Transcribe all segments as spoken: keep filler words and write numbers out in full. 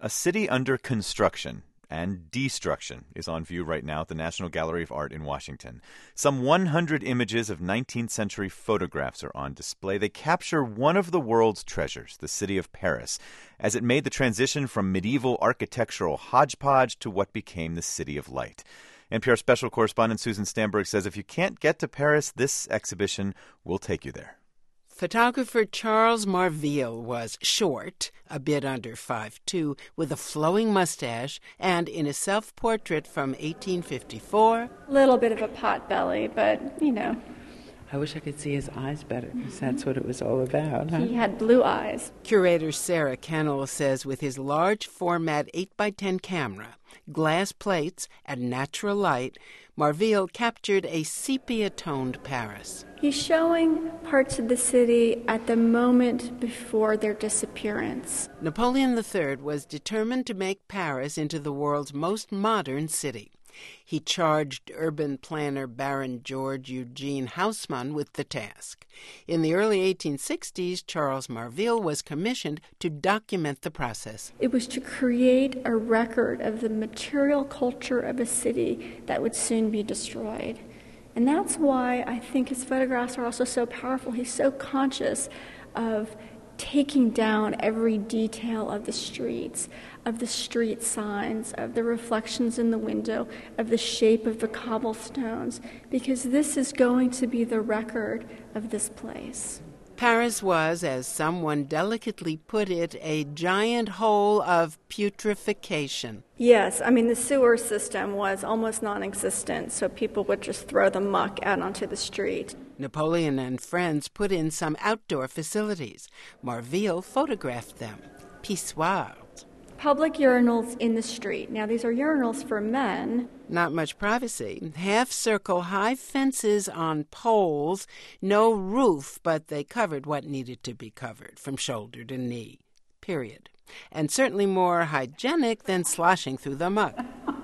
A City Under Construction and Destruction is on view right now at the National Gallery of Art in Washington. Some one hundred images of nineteenth century photographs are on display. They capture one of the world's treasures, the city of Paris, as it made the transition from medieval architectural hodgepodge to what became the City of Light. N P R special correspondent Susan Stamberg says if you can't get to Paris, this exhibition will take you there. Photographer Charles Marville was short, a bit under five foot two, with a flowing mustache, and in a self-portrait from eighteen fifty-four... A little bit of a pot belly, but, you know. I wish I could see his eyes better, because that's what it was all about. Huh? He had blue eyes. Curator Sarah Kennel says with his large format eight by ten camera, glass plates, and natural light, Marville captured a sepia-toned Paris. He's showing parts of the city at the moment before their disappearance. Napoleon the Third was determined to make Paris into the world's most modern city. He charged urban planner Baron George Eugene Haussmann with the task. In the early eighteen sixties, Charles Marville was commissioned to document the process. It was to create a record of the material culture of a city that would soon be destroyed. And that's why I think his photographs are also so powerful. He's so conscious of taking down every detail of the streets, of the street signs, of the reflections in the window, of the shape of the cobblestones, because this is going to be the record of this place. Paris was, as someone delicately put it, a giant hole of putrefaction. Yes, I mean, the sewer system was almost non-existent, so people would just throw the muck out onto the street. Napoleon and friends put in some outdoor facilities. Marville photographed them. Pissoirs. Public urinals in the street. Now, these are urinals for men. Not much privacy. Half-circle high fences on poles. No roof, but they covered what needed to be covered, from shoulder to knee. Period. And certainly more hygienic than sloshing through the muck.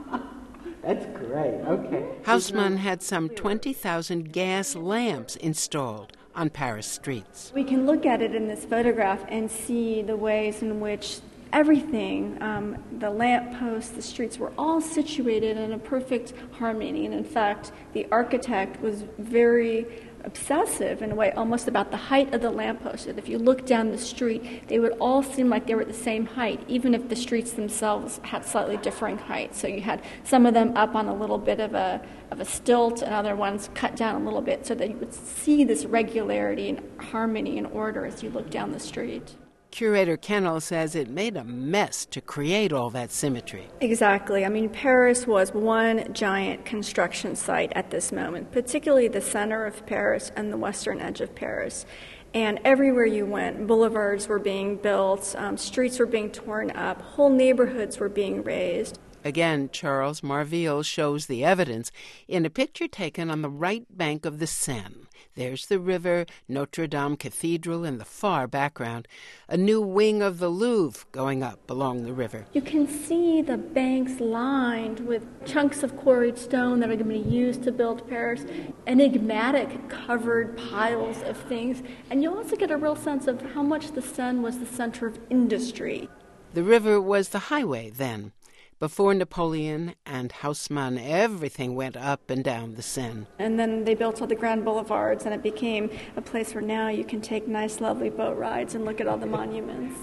That's great. Okay. Haussmann had some twenty thousand gas lamps installed on Paris streets. We can look at it in this photograph and see the ways in which everything, um, the lampposts, the streets, were all situated in a perfect harmony. And in fact, the architect was very obsessive in a way, almost about the height of the lampposts. That if you look down the street, they would all seem like they were the same height, even if the streets themselves had slightly differing heights. So you had some of them up on a little bit of a of a stilt, and other ones cut down a little bit, so that you would see this regularity and harmony and order as you look down the street. Curator Kennel says it made a mess to create all that symmetry. Exactly. I mean, Paris was one giant construction site at this moment, particularly the center of Paris and the western edge of Paris. And everywhere you went, boulevards were being built, um, streets were being torn up, whole neighborhoods were being razed. Again, Charles Marville shows the evidence in a picture taken on the right bank of the Seine. There's the river, Notre Dame Cathedral in the far background, a new wing of the Louvre going up along the river. You can see the banks lined with chunks of quarried stone that are going to be used to build Paris, enigmatic covered piles of things, and you also get a real sense of how much the Seine was the center of industry. The river was the highway then. Before Napoleon and Haussmann, everything went up and down the Seine. And then they built all the grand boulevards, and it became a place where now you can take nice, lovely boat rides and look at all the monuments.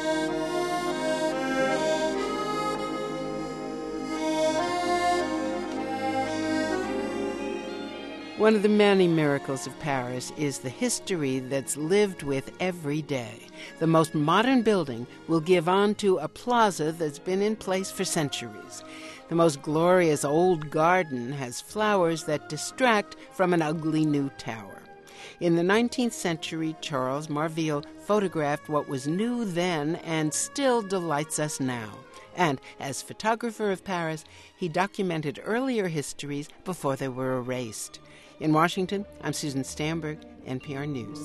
One of the many miracles of Paris is the history that's lived with every day. The most modern building will give on to a plaza that's been in place for centuries. The most glorious old garden has flowers that distract from an ugly new tower. In the nineteenth century, Charles Marville photographed what was new then and still delights us now. And as photographer of Paris, he documented earlier histories before they were erased. In Washington, I'm Susan Stamberg, N P R News.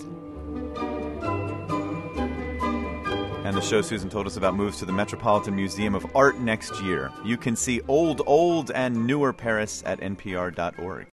And the show Susan told us about moves to the Metropolitan Museum of Art next year. You can see old, old, and newer Paris at N P R dot org.